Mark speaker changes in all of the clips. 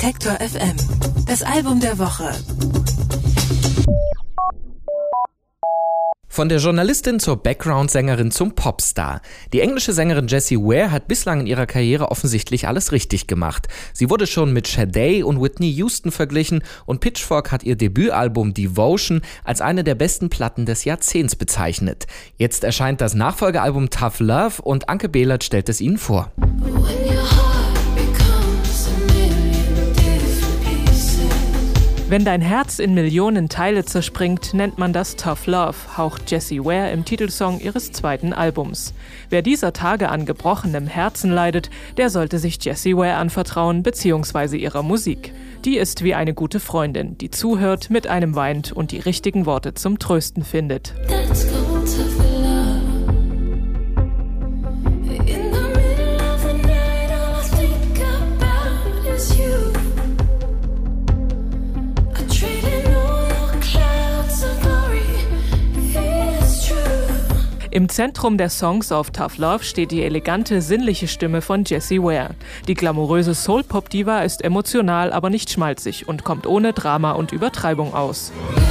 Speaker 1: Detektor FM. Das Album der Woche.
Speaker 2: Von der Journalistin zur Background-Sängerin zum Popstar. Die englische Sängerin Jessie Ware hat bislang in ihrer Karriere offensichtlich alles richtig gemacht. Sie wurde schon mit Sade und Whitney Houston verglichen und Pitchfork hat ihr Debütalbum Devotion als eine der besten Platten des Jahrzehnts bezeichnet. Jetzt erscheint das Nachfolgealbum Tough Love und Anke Behlert stellt es Ihnen vor.
Speaker 3: Wenn dein Herz in Millionen Teile zerspringt, nennt man das Tough Love, haucht Jessie Ware im Titelsong ihres zweiten Albums. Wer dieser Tage an gebrochenem Herzen leidet, der sollte sich Jessie Ware anvertrauen bzw. ihrer Musik. Die ist wie eine gute Freundin, die zuhört, mit einem weint und die richtigen Worte zum Trösten findet. Im Zentrum der Songs auf Tough Love steht die elegante, sinnliche Stimme von Jessie Ware. Die glamouröse Soul-Pop-Diva ist emotional, aber nicht schmalzig und kommt ohne Drama und Übertreibung aus.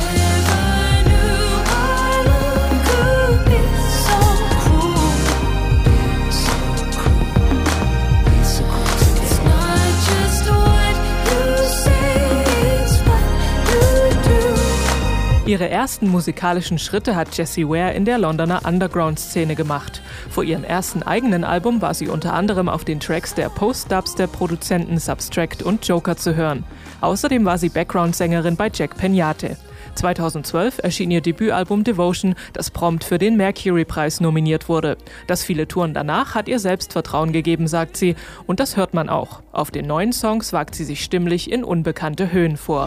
Speaker 3: Ihre ersten musikalischen Schritte hat Jessie Ware in der Londoner Underground-Szene gemacht. Vor ihrem ersten eigenen Album war sie unter anderem auf den Tracks der Post-Dubstep-Produzenten Substract und Joker zu hören. Außerdem war sie Background-Sängerin bei Jack Peñate. 2012 erschien ihr Debütalbum Devotion, das prompt für den Mercury-Preis nominiert wurde. Das viele Touren danach hat ihr Selbstvertrauen gegeben, sagt sie. Und das hört man auch. Auf den neuen Songs wagt sie sich stimmlich in unbekannte Höhen vor.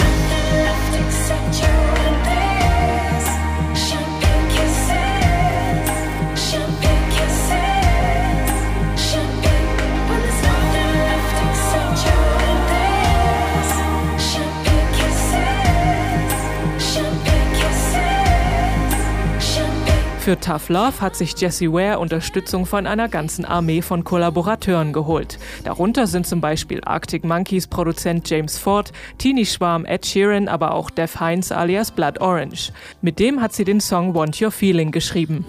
Speaker 3: Für Tough Love hat sich Jessie Ware Unterstützung von einer ganzen Armee von Kollaborateuren geholt. Darunter sind zum Beispiel Arctic Monkeys Produzent James Ford, Teenie Schwarm Ed Sheeran, aber auch Def Heinz alias Blood Orange. Mit dem hat sie den Song Want Your Feeling geschrieben.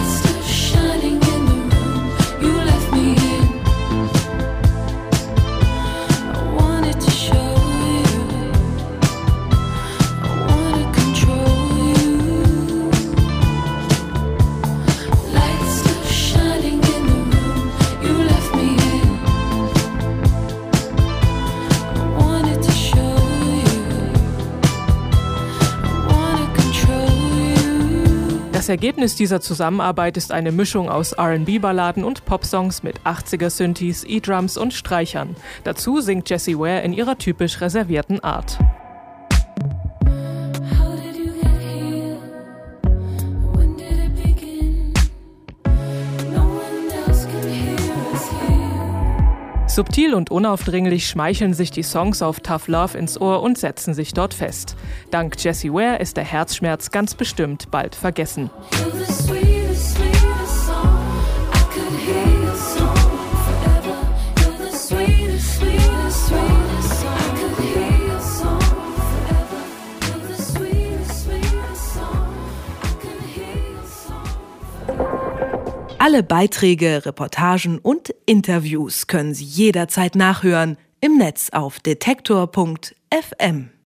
Speaker 3: Das Ergebnis dieser Zusammenarbeit ist eine Mischung aus R&B-Balladen und Popsongs mit 80er-Synthes, E-Drums und Streichern. Dazu singt Jessie Ware in ihrer typisch reservierten Art. Subtil und unaufdringlich schmeicheln sich die Songs auf Tough Love ins Ohr und setzen sich dort fest. Dank Jessie Ware ist der Herzschmerz ganz bestimmt bald vergessen.
Speaker 1: Alle Beiträge, Reportagen und Interviews können Sie jederzeit nachhören im Netz auf detektor.fm.